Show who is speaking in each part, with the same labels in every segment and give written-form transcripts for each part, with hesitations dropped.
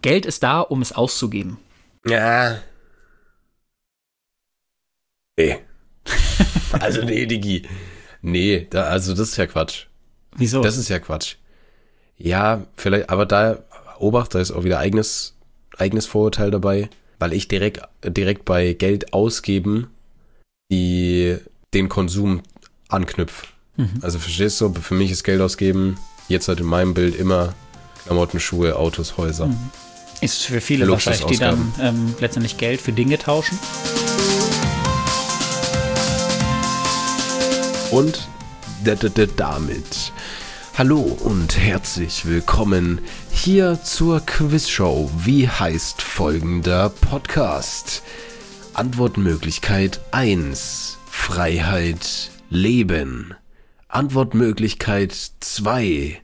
Speaker 1: Geld ist da, um es auszugeben.
Speaker 2: Ja. Nee. Also nee, Digi. Nee, das ist ja Quatsch.
Speaker 1: Wieso?
Speaker 2: Das ist ja Quatsch. Ja, vielleicht, aber da ist auch wieder eigenes Vorurteil dabei, weil ich direkt bei Geld ausgeben den Konsum anknüpfe. Also verstehst du, für mich ist Geld ausgeben jetzt halt in meinem Bild immer Klamotten, Schuhe, Autos, Häuser.
Speaker 1: Ist für viele wahrscheinlich, die dann letztendlich Geld für Dinge tauschen.
Speaker 2: Und damit hallo und herzlich willkommen hier zur Quizshow. Wie heißt folgender Podcast? Antwortmöglichkeit 1: Freiheit, Leben. Antwortmöglichkeit 2: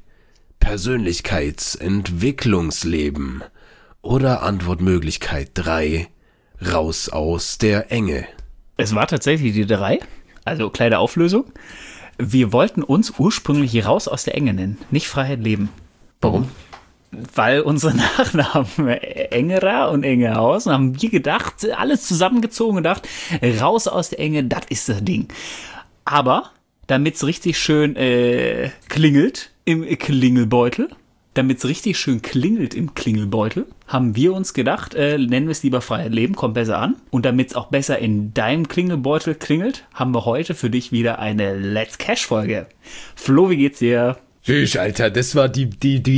Speaker 2: Persönlichkeitsentwicklungsleben. Oder Antwortmöglichkeit 3: Raus aus der Enge.
Speaker 1: Es war tatsächlich die 3. Also kleine Auflösung. Wir wollten uns ursprünglich raus aus der Enge nennen, nicht Freiheit leben.
Speaker 2: Warum?
Speaker 1: Weil unsere Nachnamen Engerer und Engehaus, und haben wir gedacht, alles zusammengezogen und gedacht, raus aus der Enge, das ist das Ding. Aber damit es richtig schön klingelt im Klingelbeutel, haben wir uns gedacht, nennen wir es lieber Freiheit leben, kommt besser an. Und damit es auch besser in deinem Klingelbeutel klingelt, haben wir heute für dich wieder eine Let's Cash-Folge. Flo, wie geht's dir?
Speaker 2: Tschüss, Alter, das war die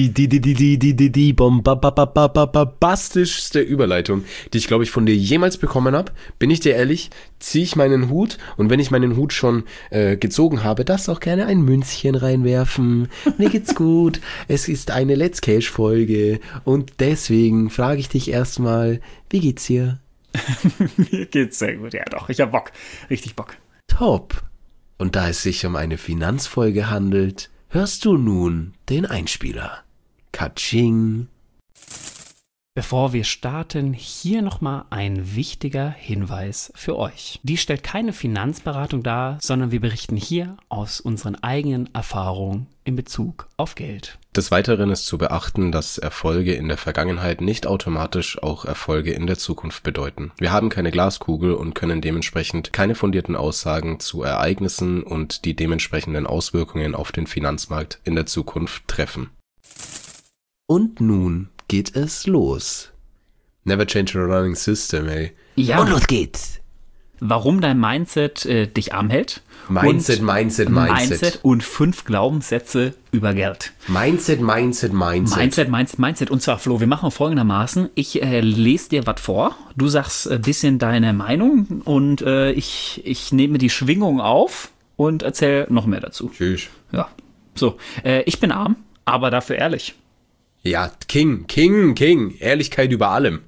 Speaker 2: bombastischste Überleitung, die ich, glaube ich, von dir jemals bekommen habe. Bin ich dir ehrlich, ziehe ich meinen Hut, und wenn ich meinen Hut schon gezogen habe, darfst auch gerne ein Münzchen reinwerfen. Mir geht's gut, es ist eine Let's Cash-Folge und deswegen frage ich dich erstmal, wie geht's dir?
Speaker 1: Mir geht's sehr gut, ja doch, ich hab Bock, richtig Bock.
Speaker 2: Top. Und da es sich um eine Finanzfolge handelt, hörst du nun den Einspieler. Katsching.
Speaker 1: Bevor wir starten, hier nochmal ein wichtiger Hinweis für euch. Die stellt keine Finanzberatung dar, sondern wir berichten hier aus unseren eigenen Erfahrungen in Bezug auf Geld.
Speaker 2: Des Weiteren ist zu beachten, dass Erfolge in der Vergangenheit nicht automatisch auch Erfolge in der Zukunft bedeuten. Wir haben keine Glaskugel und können dementsprechend keine fundierten Aussagen zu Ereignissen und die dementsprechenden Auswirkungen auf den Finanzmarkt in der Zukunft treffen.
Speaker 3: Und nun geht es los.
Speaker 2: Never change a running system, ey.
Speaker 1: Ja,
Speaker 3: Und los geht's.
Speaker 1: warum dein Mindset dich arm hält.
Speaker 2: Mindset.
Speaker 1: Und 5 Glaubenssätze über Geld.
Speaker 2: Mindset.
Speaker 1: Und zwar, Flo, wir machen folgendermaßen. Ich lese dir was vor. Du sagst ein bisschen deine Meinung und ich nehme die Schwingung auf und erzähle noch mehr dazu.
Speaker 2: Tschüss.
Speaker 1: Ja, so. Ich bin arm, aber dafür ehrlich.
Speaker 2: Ja, King. Ehrlichkeit über allem.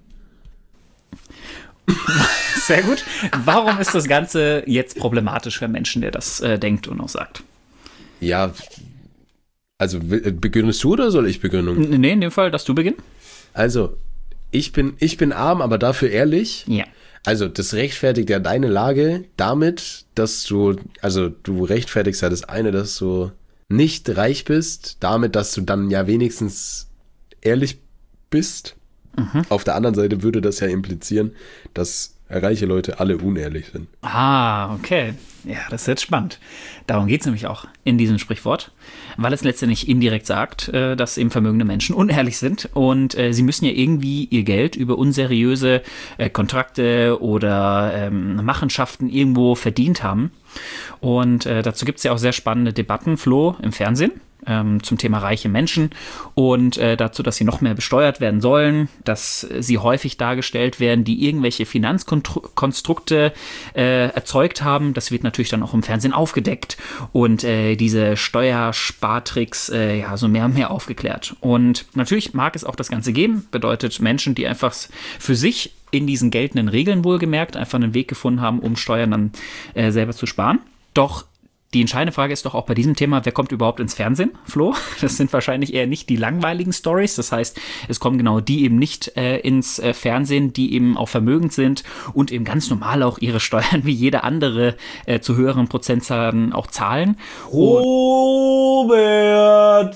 Speaker 1: Sehr gut. Warum ist das Ganze jetzt problematisch für Menschen, der das denkt und auch sagt?
Speaker 2: Ja, also beginnst du oder soll ich beginnen?
Speaker 1: Nee, in dem Fall, dass du beginnst.
Speaker 2: Also, ich bin arm, aber dafür ehrlich.
Speaker 1: Ja.
Speaker 2: Also, das rechtfertigt ja deine Lage damit, dass du rechtfertigst ja das eine, dass du nicht reich bist, damit, dass du dann ja wenigstens ehrlich bist. Auf der anderen Seite würde das ja implizieren, dass reiche Leute alle unehrlich sind.
Speaker 1: Ah, okay. Ja, das ist jetzt spannend. Darum geht es nämlich auch in diesem Sprichwort, weil es letztendlich indirekt sagt, dass eben vermögende Menschen unehrlich sind und sie müssen ja irgendwie ihr Geld über unseriöse Kontrakte oder Machenschaften irgendwo verdient haben. Und dazu gibt es ja auch sehr spannende Debatten, Flo, im Fernsehen. Zum Thema reiche Menschen und dazu, dass sie noch mehr besteuert werden sollen, dass sie häufig dargestellt werden, die irgendwelche Finanzkonstrukte erzeugt haben. Das wird natürlich dann auch im Fernsehen aufgedeckt und diese Steuerspartricks so mehr und mehr aufgeklärt. Und natürlich mag es auch das Ganze geben, bedeutet Menschen, die einfach für sich in diesen geltenden Regeln wohlgemerkt einfach einen Weg gefunden haben, um Steuern dann selber zu sparen. Doch die entscheidende Frage ist doch auch bei diesem Thema, wer kommt überhaupt ins Fernsehen, Flo? Das sind wahrscheinlich eher nicht die langweiligen Stories. Das heißt, es kommen genau die eben nicht ins Fernsehen, die eben auch vermögend sind und eben ganz normal auch ihre Steuern wie jeder andere zu höheren Prozentzahlen auch zahlen.
Speaker 3: Robert!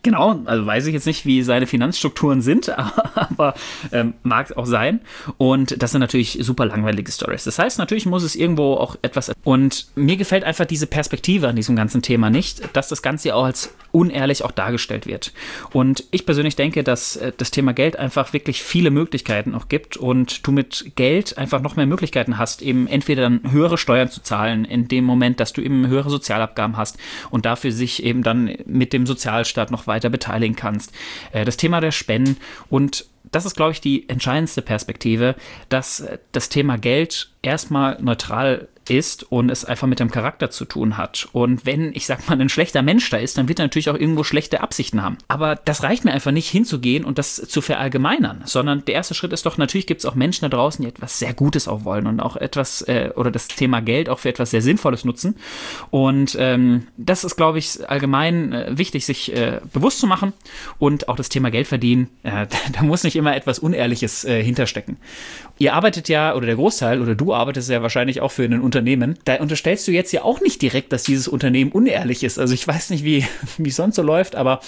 Speaker 1: Genau, also weiß ich jetzt nicht, wie seine Finanzstrukturen sind, aber mag auch sein. Und das sind natürlich super langweilige Stories. Das heißt, natürlich muss es irgendwo auch etwas... Und mir gefällt einfach diese Perspektive an diesem ganzen Thema nicht, dass das Ganze auch als unehrlich auch dargestellt wird. Und ich persönlich denke, dass das Thema Geld einfach wirklich viele Möglichkeiten auch gibt und du mit Geld einfach noch mehr Möglichkeiten hast, eben entweder dann höhere Steuern zu zahlen, in dem Moment, dass du eben höhere Sozialabgaben hast und dafür sich eben dann mit dem Sozialstaat noch weiter beteiligen kannst. Das Thema der Spenden und das ist, glaube ich, die entscheidendste Perspektive, dass das Thema Geld erstmal neutral ist und es einfach mit dem Charakter zu tun hat. Und wenn, ich sag mal, ein schlechter Mensch da ist, dann wird er natürlich auch irgendwo schlechte Absichten haben. Aber das reicht mir einfach nicht hinzugehen und das zu verallgemeinern, sondern der erste Schritt ist doch, natürlich gibt es auch Menschen da draußen, die etwas sehr Gutes auch wollen und auch etwas oder das Thema Geld auch für etwas sehr Sinnvolles nutzen. Und das ist, glaube ich, allgemein wichtig, sich bewusst zu machen und auch das Thema Geld verdienen. Da muss nicht immer etwas Unehrliches hinterstecken. Ihr arbeitet ja, oder der Großteil, oder du arbeitest ja wahrscheinlich auch für ein Unternehmen. Da unterstellst du jetzt ja auch nicht direkt, dass dieses Unternehmen unehrlich ist. Also ich weiß nicht, wie es sonst so läuft, aber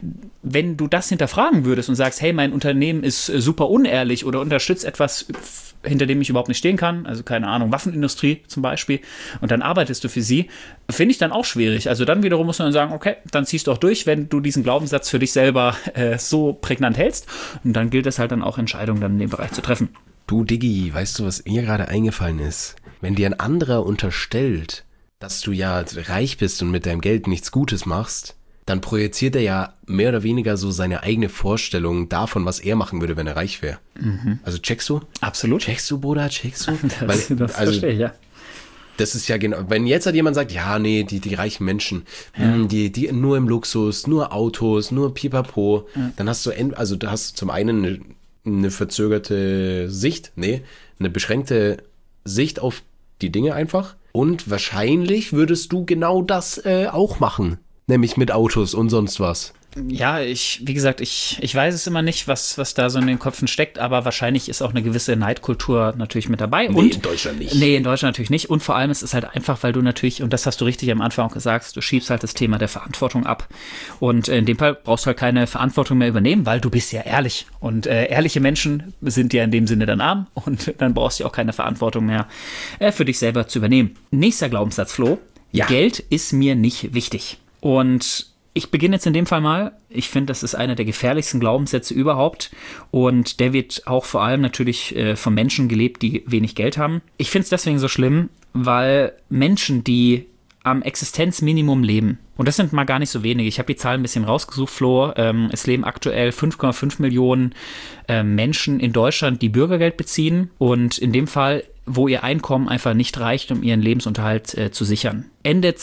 Speaker 1: wenn du das hinterfragen würdest und sagst, hey, mein Unternehmen ist super unehrlich oder unterstützt etwas, hinter dem ich überhaupt nicht stehen kann, also keine Ahnung, Waffenindustrie zum Beispiel, und dann arbeitest du für sie, finde ich dann auch schwierig. Also dann wiederum muss man sagen, okay, dann ziehst du auch durch, wenn du diesen Glaubenssatz für dich selber so prägnant hältst, und dann gilt es halt dann auch, Entscheidungen dann in dem Bereich zu treffen.
Speaker 2: Du Diggi, weißt du, was mir gerade eingefallen ist? Wenn dir ein anderer unterstellt, dass du ja reich bist und mit deinem Geld nichts Gutes machst, dann projiziert er ja mehr oder weniger so seine eigene Vorstellung davon, was er machen würde, wenn er reich wäre. Mhm. Also checkst du?
Speaker 1: Absolut.
Speaker 2: Checkst du, Bruder, checkst du?
Speaker 1: Das verstehe ich, ja.
Speaker 2: Das ist ja genau, wenn jetzt halt jemand sagt, ja, nee, die reichen Menschen, die nur im Luxus, nur Autos, nur Pipapo, dann hast du, da hast du zum einen eine verzögerte Sicht, eine beschränkte Sicht auf die Dinge einfach. Und wahrscheinlich würdest du genau das auch machen. Nämlich mit Autos und sonst was.
Speaker 1: Ja, wie gesagt, ich weiß es immer nicht, was da so in den Köpfen steckt, aber wahrscheinlich ist auch eine gewisse Neidkultur natürlich mit dabei.
Speaker 2: Nee,
Speaker 1: und
Speaker 2: in Deutschland nicht.
Speaker 1: Nee, in Deutschland natürlich nicht. Und vor allem ist es halt einfach, weil du natürlich, und das hast du richtig am Anfang auch gesagt, du schiebst halt das Thema der Verantwortung ab. Und in dem Fall brauchst du halt keine Verantwortung mehr übernehmen, weil du bist ja ehrlich. Und ehrliche Menschen sind ja in dem Sinne dann arm und dann brauchst du auch keine Verantwortung mehr für dich selber zu übernehmen. Nächster Glaubenssatz, Flo. Ja. Geld ist mir nicht wichtig. Und ich beginne jetzt in dem Fall mal. Ich finde, das ist einer der gefährlichsten Glaubenssätze überhaupt. Und der wird auch vor allem natürlich von Menschen gelebt, die wenig Geld haben. Ich finde es deswegen so schlimm, weil Menschen, die am Existenzminimum leben, und das sind mal gar nicht so wenige. Ich habe die Zahlen ein bisschen rausgesucht, Flo. Es leben aktuell 5,5 Millionen Menschen in Deutschland, die Bürgergeld beziehen. Und in dem Fall, wo ihr Einkommen einfach nicht reicht, um ihren Lebensunterhalt zu sichern. Ende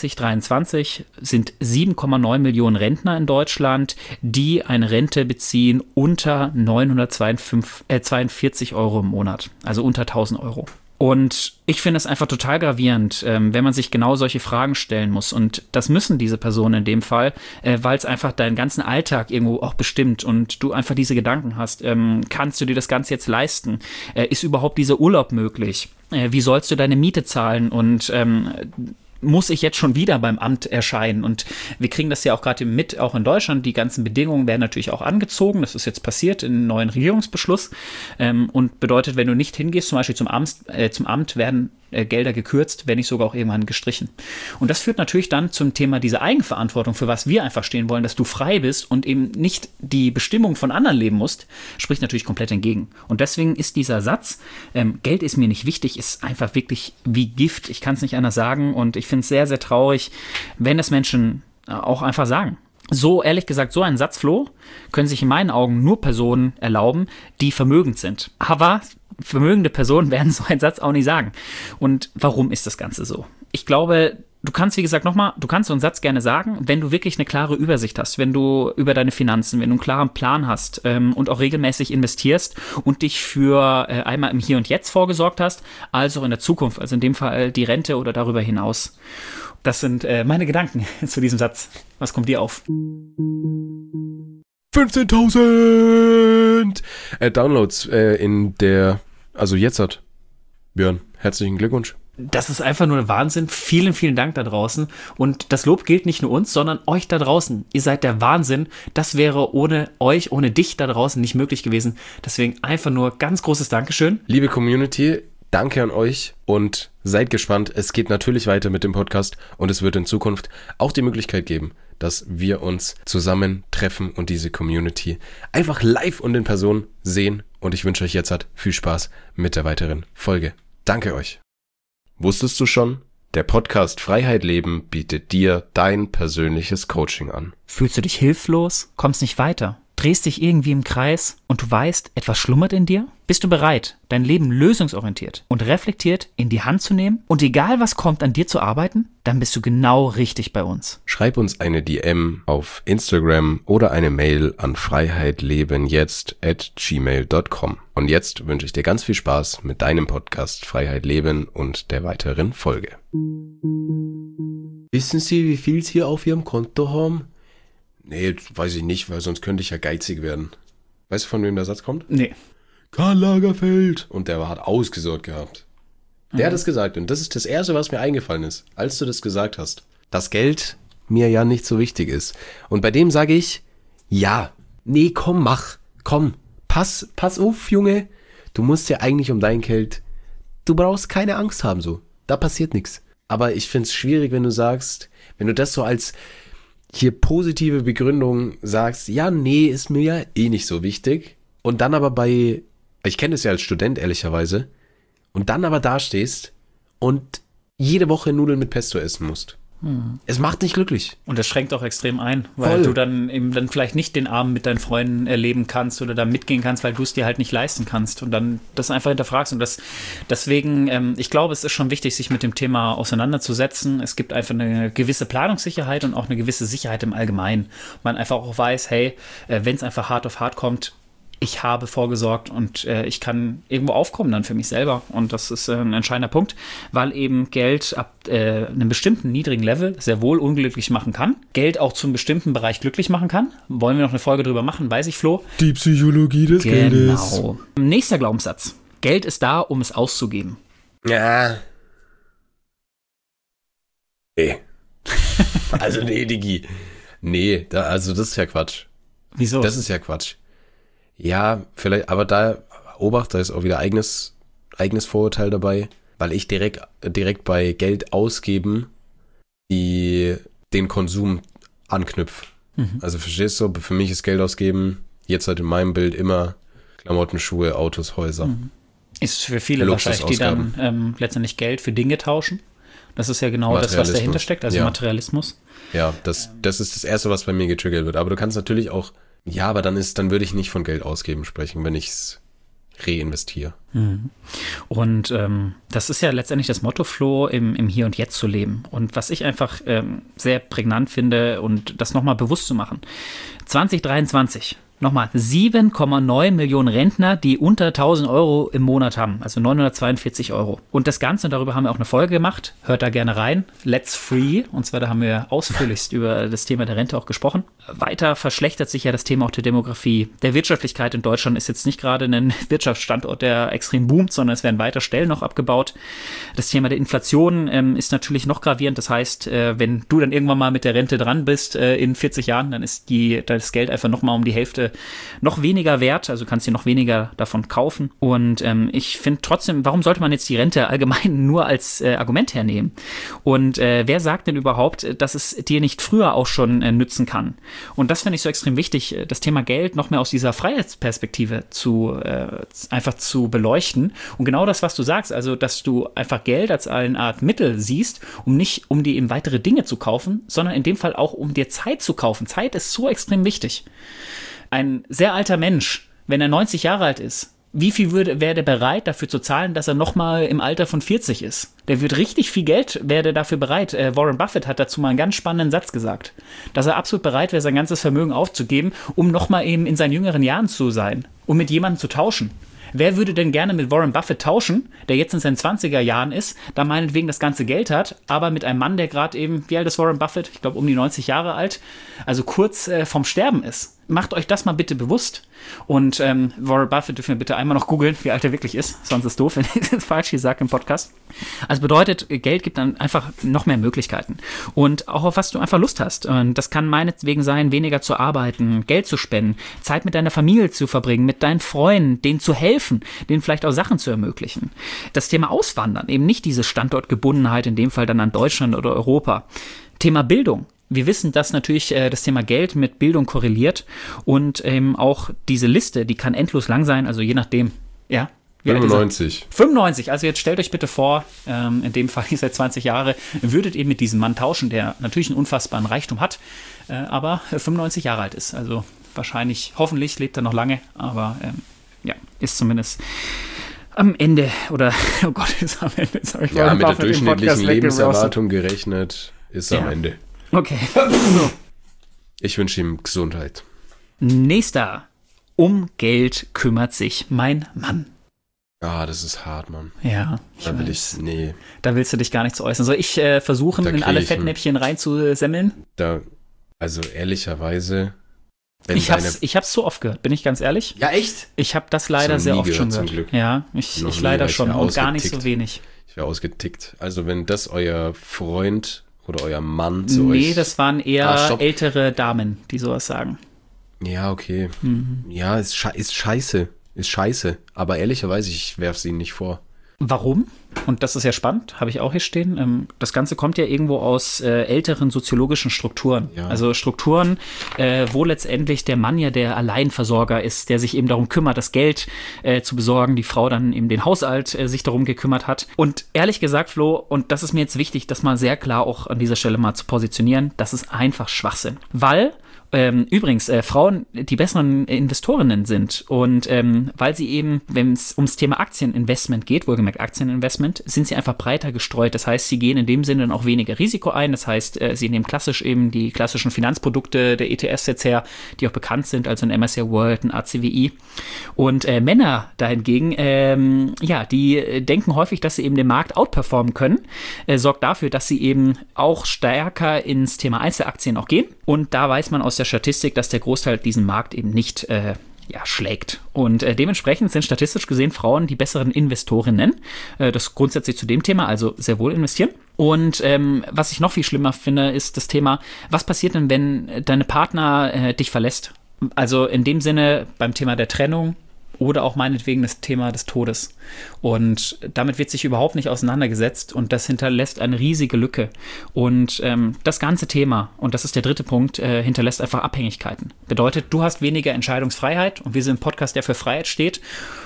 Speaker 1: 2023 sind 7,9 Millionen Rentner in Deutschland, die eine Rente beziehen unter 942 Euro im Monat, also unter 1000 Euro. Und ich finde es einfach total gravierend, wenn man sich genau solche Fragen stellen muss. Und das müssen diese Personen in dem Fall, weil es einfach deinen ganzen Alltag irgendwo auch bestimmt und du einfach diese Gedanken hast. Kannst du dir das Ganze jetzt leisten? Ist überhaupt dieser Urlaub möglich? Wie sollst du deine Miete zahlen? Und muss ich jetzt schon wieder beim Amt erscheinen? Und wir kriegen das ja auch gerade mit, auch in Deutschland. Die ganzen Bedingungen werden natürlich auch angezogen. Das ist jetzt passiert in einem neuen Regierungsbeschluss und bedeutet, wenn du nicht hingehst, zum Beispiel zum Amt werden Gelder gekürzt, wenn nicht sogar auch irgendwann gestrichen. Und das führt natürlich dann zum Thema dieser Eigenverantwortung, für was wir einfach stehen wollen, dass du frei bist und eben nicht die Bestimmung von anderen leben musst, spricht natürlich komplett entgegen. Und deswegen ist dieser Satz, Geld ist mir nicht wichtig, ist einfach wirklich wie Gift. Ich kann es nicht anders sagen und ich finde es sehr, sehr traurig, wenn es Menschen auch einfach sagen. So, ehrlich gesagt, so einen Satz, Flo, können sich in meinen Augen nur Personen erlauben, die vermögend sind. Aber vermögende Personen werden so einen Satz auch nicht sagen. Und warum ist das Ganze so? Ich glaube, du kannst, wie gesagt, du kannst so einen Satz gerne sagen, wenn du wirklich eine klare Übersicht hast, wenn du über deine Finanzen, wenn du einen klaren Plan hast und auch regelmäßig investierst und dich für einmal im Hier und Jetzt vorgesorgt hast, als auch in der Zukunft, also in dem Fall die Rente oder darüber hinaus. Das sind meine Gedanken zu diesem Satz. Was kommt dir auf?
Speaker 2: 15.000 Downloads also jetzt hat Björn. Herzlichen Glückwunsch.
Speaker 1: Das ist einfach nur Wahnsinn. Vielen, vielen Dank da draußen. Und das Lob gilt nicht nur uns, sondern euch da draußen. Ihr seid der Wahnsinn. Das wäre ohne euch, ohne dich da draußen nicht möglich gewesen. Deswegen einfach nur ganz großes Dankeschön.
Speaker 2: Liebe Community, danke an euch und seid gespannt. Es geht natürlich weiter mit dem Podcast und es wird in Zukunft auch die Möglichkeit geben, dass wir uns zusammen treffen und diese Community einfach live und in Person sehen. Und ich wünsche euch jetzt viel Spaß mit der weiteren Folge. Danke euch. Wusstest du schon? Der Podcast Freiheit Leben bietet dir dein persönliches Coaching an.
Speaker 1: Fühlst du dich hilflos? Kommst nicht weiter? Drehst dich irgendwie im Kreis und du weißt, etwas schlummert in dir? Bist du bereit, dein Leben lösungsorientiert und reflektiert in die Hand zu nehmen und egal was kommt, an dir zu arbeiten? Dann bist du genau richtig bei uns.
Speaker 2: Schreib uns eine DM auf Instagram oder eine Mail an freiheitlebenjetzt@gmail.com. Und jetzt wünsche ich dir ganz viel Spaß mit deinem Podcast Freiheit Leben und der weiteren Folge.
Speaker 3: Wissen Sie, wie viel Sie auf Ihrem Konto haben?
Speaker 2: Nee, weiß ich nicht, weil sonst könnte ich ja geizig werden. Weißt du, von wem der Satz kommt?
Speaker 1: Nee.
Speaker 2: Karl Lagerfeld. Und der hat ausgesorgt gehabt. Der hat es gesagt und das ist das Erste, was mir eingefallen ist, als du das gesagt hast. Dass Geld mir ja nicht so wichtig ist. Und bei dem sage ich, ja, nee, komm, mach, komm, pass auf, Junge. Du musst ja eigentlich um dein Geld, du brauchst keine Angst haben so. Da passiert nichts. Aber ich find's schwierig, wenn du sagst, wenn du das so als hier positive Begründung sagst, ja, nee, ist mir ja eh nicht so wichtig. Und dann aber ich kenne das ja als Student ehrlicherweise, und dann aber dastehst und jede Woche Nudeln mit Pesto essen musst. Es macht dich glücklich.
Speaker 1: Und das schränkt auch extrem ein, weil du dann eben dann vielleicht nicht den Abend mit deinen Freunden erleben kannst oder da mitgehen kannst, weil du es dir halt nicht leisten kannst und dann das einfach hinterfragst. Und deswegen, ich glaube, es ist schon wichtig, sich mit dem Thema auseinanderzusetzen. Es gibt einfach eine gewisse Planungssicherheit und auch eine gewisse Sicherheit im Allgemeinen. Man einfach auch weiß, hey, wenn es einfach hart auf hart kommt, ich habe vorgesorgt und ich kann irgendwo aufkommen dann für mich selber. Und das ist ein entscheidender Punkt, weil eben Geld ab einem bestimmten niedrigen Level sehr wohl unglücklich machen kann. Geld auch zum bestimmten Bereich glücklich machen kann. Wollen wir noch eine Folge drüber machen, weiß ich, Flo.
Speaker 2: Die Psychologie des Geldes.
Speaker 1: Genau. Nächster Glaubenssatz. Geld ist da, um es auszugeben.
Speaker 2: Ja. Nee. Also nee, Digi. Nee, das ist ja Quatsch.
Speaker 1: Wieso?
Speaker 2: Das ist ja Quatsch. Ja, vielleicht, aber da ist auch wieder eigenes Vorurteil dabei, weil ich direkt bei Geld ausgeben den Konsum anknüpfe. Also verstehst du, für mich ist Geld ausgeben jetzt halt in meinem Bild immer Klamotten, Schuhe, Autos, Häuser.
Speaker 1: Ist für viele wahrscheinlich, die dann letztendlich Geld für Dinge tauschen. Das ist ja genau das, was dahinter steckt, also Materialismus.
Speaker 2: Ja, das ist das Erste, was bei mir getriggert wird. Aber du kannst natürlich auch, ja, aber dann würde ich nicht von Geld ausgeben sprechen, wenn ich es reinvestiere.
Speaker 1: Und das ist ja letztendlich das Motto, Flo, im Hier und Jetzt zu leben. Und was ich einfach sehr prägnant finde und das nochmal bewusst zu machen. 2023, nochmal 7,9 Millionen Rentner, die unter 1.000 Euro im Monat haben, also 942 Euro. Und das Ganze, darüber haben wir auch eine Folge gemacht, hört da gerne rein, Let's Free, und zwar da haben wir ausführlichst über das Thema der Rente auch gesprochen. Weiter verschlechtert sich ja das Thema auch der Demografie. Der Wirtschaftlichkeit in Deutschland ist jetzt nicht gerade ein Wirtschaftsstandort, der extrem boomt, sondern es werden weiter Stellen noch abgebaut. Das Thema der Inflation ist natürlich noch gravierend, das heißt, wenn du dann irgendwann mal mit der Rente dran bist in 40 Jahren, dann ist das Geld einfach nochmal um die Hälfte noch weniger wert, also kannst dir noch weniger davon kaufen. Und ich finde trotzdem, warum sollte man jetzt die Rente allgemein nur als Argument hernehmen? Und wer sagt denn überhaupt, dass es dir nicht früher auch schon nützen kann? Und das finde ich so extrem wichtig, das Thema Geld noch mehr aus dieser Freiheitsperspektive einfach zu beleuchten. Und genau das, was du sagst, also dass du einfach Geld als eine Art Mittel siehst, um dir eben weitere Dinge zu kaufen, sondern in dem Fall auch, um dir Zeit zu kaufen. Zeit ist so extrem wichtig. Ein sehr alter Mensch, wenn er 90 Jahre alt ist, wie viel wäre der bereit, dafür zu zahlen, dass er nochmal im Alter von 40 ist? Der wird richtig viel Geld, wäre der dafür bereit. Warren Buffett hat dazu mal einen ganz spannenden Satz gesagt, dass er absolut bereit wäre, sein ganzes Vermögen aufzugeben, um nochmal eben in seinen jüngeren Jahren zu sein, um mit jemandem zu tauschen. Wer würde denn gerne mit Warren Buffett tauschen, der jetzt in seinen 20er Jahren ist, da meinetwegen das ganze Geld hat, aber mit einem Mann, der gerade eben, wie alt ist Warren Buffett? Ich glaube um die 90 Jahre alt, also kurz vorm Sterben ist. macht euch das mal bitte bewusst. Und Warren Buffett dürfen wir bitte einmal noch googeln, wie alt er wirklich ist. Sonst ist es doof, wenn ich das falsch hier sage im Podcast. Also bedeutet, Geld gibt dann einfach noch mehr Möglichkeiten. Und auch auf was du einfach Lust hast. Und das kann meinetwegen sein, weniger zu arbeiten, Geld zu spenden, Zeit mit deiner Familie zu verbringen, mit deinen Freunden, denen zu helfen, denen vielleicht auch Sachen zu ermöglichen. Das Thema Auswandern, eben nicht diese Standortgebundenheit, in dem Fall dann an Deutschland oder Europa. Thema Bildung. Wir wissen, dass natürlich das Thema Geld mit Bildung korreliert und auch diese Liste, die kann endlos lang sein, also je nachdem, ja.
Speaker 2: 95.
Speaker 1: 95, also jetzt stellt euch bitte vor, in dem Fall, ihr seid 20 Jahre, würdet ihr mit diesem Mann tauschen, der natürlich einen unfassbaren Reichtum hat, aber 95 Jahre alt ist. Also wahrscheinlich, hoffentlich lebt er noch lange, aber ja, ist zumindest am Ende, oder, oh Gott, ist am Ende.
Speaker 2: Ja, mit der durchschnittlichen Lebenserwartung gerechnet, ist er am Ende.
Speaker 1: Okay, so.
Speaker 2: Ich wünsche ihm Gesundheit.
Speaker 1: Nächster. Um Geld kümmert sich mein Mann.
Speaker 2: Ah, das ist hart, Mann.
Speaker 1: Ja.
Speaker 2: Nee.
Speaker 1: Da willst du dich gar nicht zu äußern. Soll ich versuchen, in alle Fettnäpfchen reinzusemmeln?
Speaker 2: Also ehrlicherweise.
Speaker 1: Ich hab's so oft gehört, bin ich ganz ehrlich.
Speaker 2: Ja, echt?
Speaker 1: Ich habe das leider sehr oft schon gehört.
Speaker 2: Zum Glück.
Speaker 1: Ja, ich leider schon und gar nicht so wenig.
Speaker 2: Ich wäre ausgetickt. Also wenn das euer Freund oder euer Mann zu euch...
Speaker 1: Nee, das waren eher ältere Damen, die sowas sagen.
Speaker 2: Ja, okay. Ja, ist scheiße. Ist scheiße. Aber ehrlicherweise, ich werfe es ihnen nicht vor.
Speaker 1: Warum? Und das ist ja spannend, habe ich auch hier stehen. Das Ganze kommt ja irgendwo aus älteren soziologischen Strukturen. Ja. Also Strukturen, wo letztendlich der Mann ja der Alleinversorger ist, der sich eben darum kümmert, das Geld zu besorgen, die Frau dann eben den Haushalt sich darum gekümmert hat. Und ehrlich gesagt, Flo, und das ist mir jetzt wichtig, das mal sehr klar auch an dieser Stelle mal zu positionieren, das ist einfach Schwachsinn. Weil übrigens, Frauen die besseren Investorinnen sind und weil sie eben, wenn es ums Thema Aktieninvestment geht, wohlgemerkt Aktieninvestment, sind sie einfach breiter gestreut. Das heißt, sie gehen in dem Sinne dann auch weniger Risiko ein. Das heißt, sie nehmen klassisch eben die klassischen Finanzprodukte der ETFs jetzt her, die auch bekannt sind, also ein MSCI World, ein ACWI. Und Männer dahingegen, die denken häufig, dass sie eben den Markt outperformen können, sorgt dafür, dass sie eben auch stärker ins Thema Einzelaktien auch gehen. Und da weiß man aus der Statistik, dass der Großteil diesen Markt eben nicht schlägt. Und dementsprechend sind statistisch gesehen Frauen die besseren Investorinnen. Das grundsätzlich zu dem Thema, also sehr wohl investieren. Und was ich noch viel schlimmer finde, ist das Thema, was passiert denn, wenn deine Partner dich verlässt? Also in dem Sinne beim Thema der Trennung oder auch meinetwegen das Thema des Todes. Und damit wird sich überhaupt nicht auseinandergesetzt und das hinterlässt eine riesige Lücke. Und das ganze Thema, und das ist der dritte Punkt, hinterlässt einfach Abhängigkeiten. Bedeutet, du hast weniger Entscheidungsfreiheit und wir sind ein Podcast, der für Freiheit steht.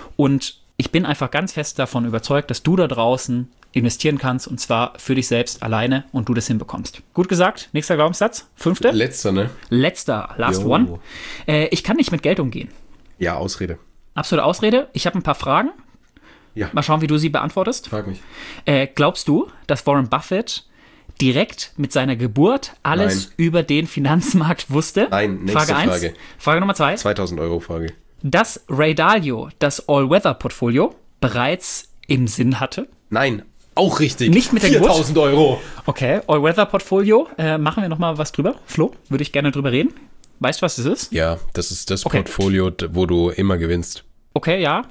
Speaker 1: Und ich bin einfach ganz fest davon überzeugt, dass du da draußen investieren kannst und zwar für dich selbst alleine und du das hinbekommst. Gut gesagt, nächster Glaubenssatz, 5.
Speaker 2: Letzter, ne?
Speaker 1: Letzter, last one. Ich kann nicht mit Geld umgehen.
Speaker 2: Ja, Ausrede.
Speaker 1: Absolute Ausrede. Ich habe ein paar Fragen.
Speaker 2: Ja.
Speaker 1: Mal schauen, wie du sie beantwortest.
Speaker 2: Frag mich.
Speaker 1: Glaubst du, dass Warren Buffett direkt mit seiner Geburt alles über den Finanzmarkt wusste?
Speaker 2: Nein, nächste Frage.
Speaker 1: Frage Nummer 2.
Speaker 2: 2000 Euro Frage.
Speaker 1: Dass Ray Dalio das All-Weather-Portfolio bereits im Sinn hatte?
Speaker 2: Nein, auch richtig.
Speaker 1: Nicht mit der Geburt?
Speaker 2: 4000 Euro.
Speaker 1: Okay, All-Weather-Portfolio. Machen wir nochmal was drüber? Flo, würde ich gerne drüber reden. Weißt du, was das ist?
Speaker 2: Ja, das ist das Portfolio, wo du immer gewinnst.
Speaker 1: Okay, ja.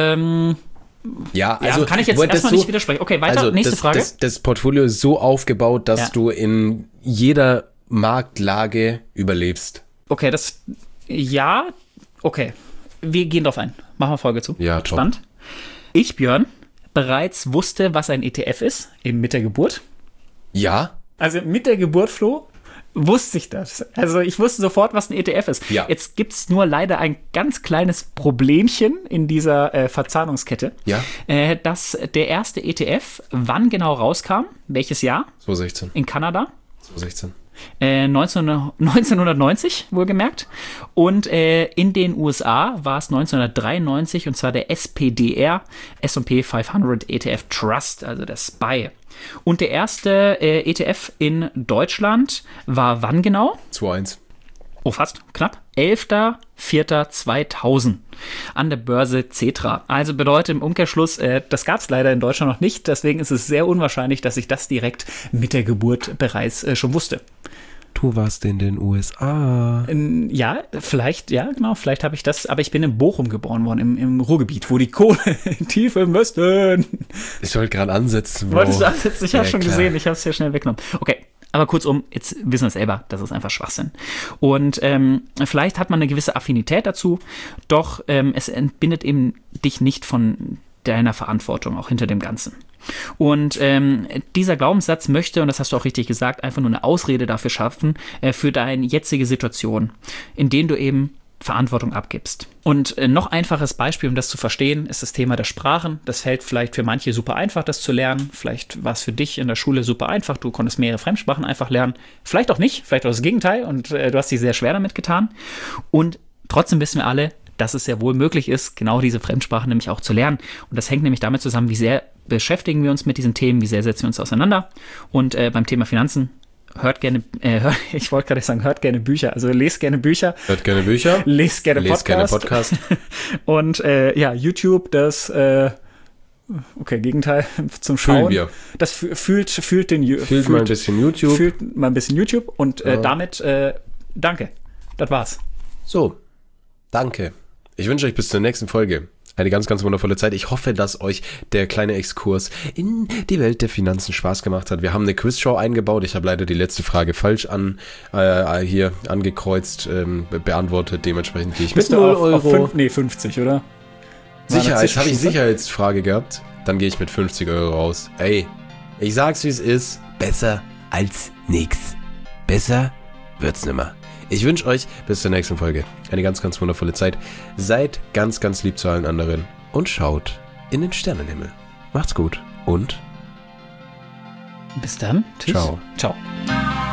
Speaker 2: Ja, also
Speaker 1: kann ich jetzt erstmal nicht widersprechen. Okay, weiter,
Speaker 2: also
Speaker 1: nächste Frage.
Speaker 2: Das Portfolio ist so aufgebaut, dass du in jeder Marktlage überlebst.
Speaker 1: Okay, okay. Wir gehen drauf ein. Machen wir Folge zu.
Speaker 2: Ja, top.
Speaker 1: Spannend. Ich, Björn, bereits wusste, was ein ETF ist, eben mit der Geburt.
Speaker 2: Ja?
Speaker 1: Also mit der Geburt, Flo, wusste ich das. Also ich wusste sofort, was ein ETF ist.
Speaker 2: Ja.
Speaker 1: Jetzt gibt es nur leider ein ganz kleines Problemchen in dieser Verzahnungskette.
Speaker 2: Ja.
Speaker 1: Dass der erste ETF, wann genau rauskam, welches Jahr?
Speaker 2: 2016.
Speaker 1: In Kanada.
Speaker 2: 2016.
Speaker 1: 1990, wohlgemerkt. Und in den USA war es 1993 und zwar der SPDR, S&P 500 ETF Trust, also der SPY. Und der erste ETF in Deutschland war wann genau?
Speaker 2: 2.1.
Speaker 1: Oh, fast, knapp. 11.04.2000 an der Börse Xetra. Also bedeutet im Umkehrschluss, das gab es leider in Deutschland noch nicht. Deswegen ist es sehr unwahrscheinlich, dass ich das direkt mit der Geburt bereits schon wusste.
Speaker 2: Du warst in den USA.
Speaker 1: Ja, vielleicht, ja, genau, vielleicht habe ich das, aber ich bin in Bochum geboren worden, im Ruhrgebiet, wo die Kohle tief im Westen.
Speaker 2: Ich wollte gerade ansetzen, Bro.
Speaker 1: Wolltest du ansetzen? Ich habe schon
Speaker 2: klar.
Speaker 1: gesehen, ich habe es ja schnell weggenommen. Okay, aber kurzum, jetzt wissen wir selber, das ist einfach Schwachsinn. Und vielleicht hat man eine gewisse Affinität dazu, doch es entbindet eben dich nicht von deiner Verantwortung, auch hinter dem Ganzen. Und dieser Glaubenssatz möchte, und das hast du auch richtig gesagt, einfach nur eine Ausrede dafür schaffen, für deine jetzige Situation, in denen du eben Verantwortung abgibst. Und noch einfaches Beispiel, um das zu verstehen, ist das Thema der Sprachen. Das fällt vielleicht für manche super einfach, das zu lernen. Vielleicht war es für dich in der Schule super einfach. Du konntest mehrere Fremdsprachen einfach lernen. Vielleicht auch nicht, vielleicht auch das Gegenteil. Und du hast dich sehr schwer damit getan. Und trotzdem wissen wir alle, dass es sehr wohl möglich ist, genau diese Fremdsprachen nämlich auch zu lernen. Und das hängt nämlich damit zusammen, wie sehr beschäftigen wir uns mit diesen Themen, wie sehr setzen wir uns auseinander. Und beim Thema Finanzen, hört gerne Bücher, also lest gerne Bücher.
Speaker 2: Hört gerne Bücher.
Speaker 1: Lest gerne Podcast. Und YouTube, das Gegenteil zum Schauen.
Speaker 2: Fühlen wir.
Speaker 1: Das fühlt
Speaker 2: mal ein bisschen YouTube.
Speaker 1: Fühlt mal ein bisschen YouTube und damit danke. Das war's.
Speaker 2: So, danke. Ich wünsche euch bis zur nächsten Folge eine ganz, ganz wundervolle Zeit. Ich hoffe, dass euch der kleine Exkurs in die Welt der Finanzen Spaß gemacht hat. Wir haben eine Quizshow eingebaut. Ich habe leider die letzte Frage falsch hier angekreuzt, beantwortet. Dementsprechend gehe ich mit 0 Euro.
Speaker 1: 50, oder?
Speaker 2: Habe ich Sicherheitsfrage gehabt? Dann gehe ich mit 50 Euro raus. Ey, ich sag's wie es ist. Besser als nix. Besser wird's nimmer. Ich wünsche euch bis zur nächsten Folge eine ganz, ganz wundervolle Zeit. Seid ganz, ganz lieb zu allen anderen und schaut in den Sternenhimmel. Macht's gut und
Speaker 1: bis dann. Tschüss.
Speaker 2: Ciao.
Speaker 1: Ciao.